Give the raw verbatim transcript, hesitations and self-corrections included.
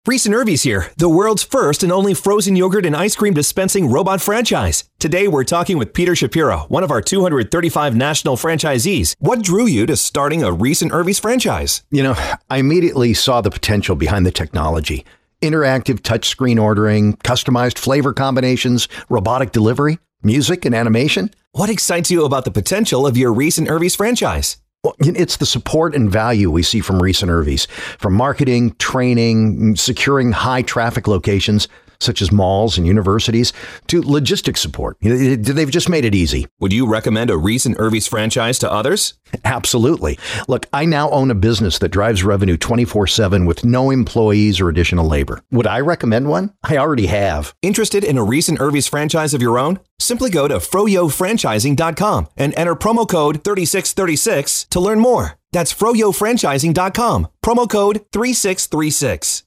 Reese and Irvy's here, the world's first and only frozen yogurt and ice cream dispensing robot franchise. Today, we're talking with Peter Shapiro, one of our two hundred thirty-five national franchisees. What drew you to starting a Reese and Irvy's franchise? You know, I immediately saw the potential behind the technology. Interactive touchscreen ordering, customized flavor combinations, robotic delivery, music and animation. What excites you about the potential of your Reese and Irvy's franchise? Well, it's the support and value we see from Reese and Irvy's, from marketing, training, securing high traffic locations such as malls and universities, to logistics support. They've just made it easy. Would you recommend a Reese and Irvy's franchise to others? Absolutely. Look, I now own a business that drives revenue twenty-four seven with no employees or additional labor. Would I recommend one? I already have. Interested in a Reese and Irvy's franchise of your own? Simply go to froyo franchising dot com and enter promo code thirty-six thirty-six to learn more. That's froyo franchising dot com, promo code three six three six.